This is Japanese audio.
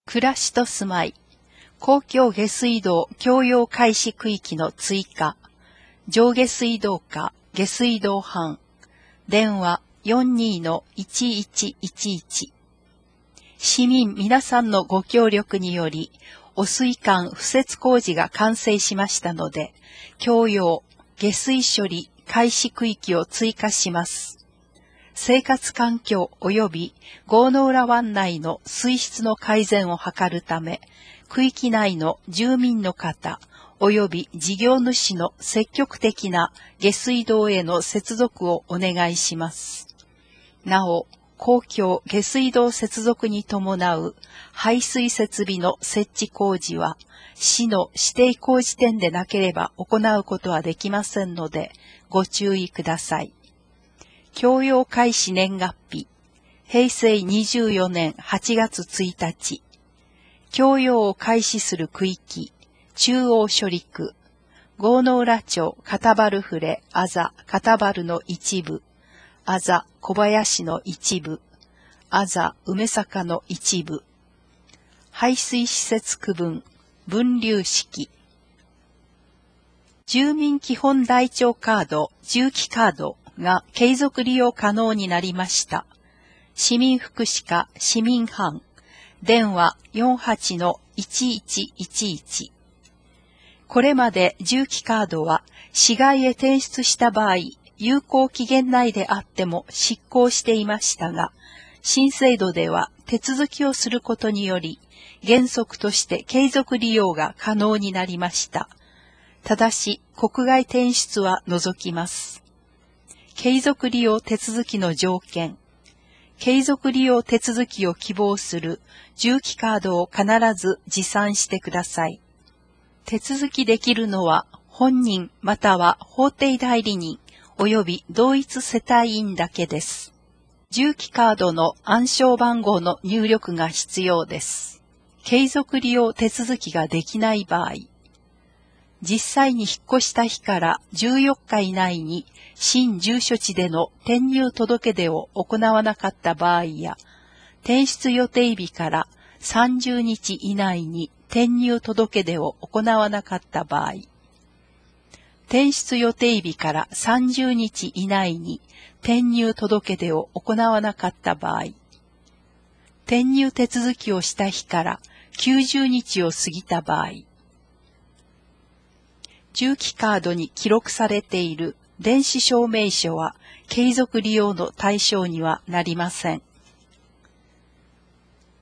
暮らしと住まい、公共下水道共用開始区域の追加、上下水道課下水道班、電話42-1111。市民皆さんのご協力により、汚水管敷設工事が完成しましたので、共用下水処理開始区域を追加します。生活環境及び郷ノ浦湾内の水質の改善を図るため、区域内の住民の方及び事業主の積極的な下水道への接続をお願いします。なお、公共下水道接続に伴う排水設備の設置工事は、市の指定工事店でなければ行うことはできませんので、ご注意ください。共用開始年月日、平成24年8月1日。共用を開始する区域、中央処理区、郷ノ浦町片原触あざ片原の一部、あざ小林の一部、あざ梅坂の一部、排水施設区分、分流式。住民基本台帳カード、重機カードが継続利用可能になりました。市民福祉課市民班、電話48-1111。これまで重機カードは市外へ転出した場合、有効期限内であっても失効していましたが、新制度では手続きをすることにより、原則として継続利用が可能になりました。ただし、国外転出は除きます。継続利用手続きの条件。継続利用手続きを希望する重機カードを必ず持参してください。手続きできるのは本人または法定代理人及び同一世帯員だけです。重機カードの暗証番号の入力が必要です。継続利用手続きができない場合、実際に引っ越した日から14日以内に新住所地での転入届出を行わなかった場合や、転出予定日から30日以内に転入届出を行わなかった場合、転出予定日から30日以内に転入届出を行わなかった場合、転入手続きをした日から90日を過ぎた場合、重機カードに記録されている電子証明書は継続利用の対象にはなりません。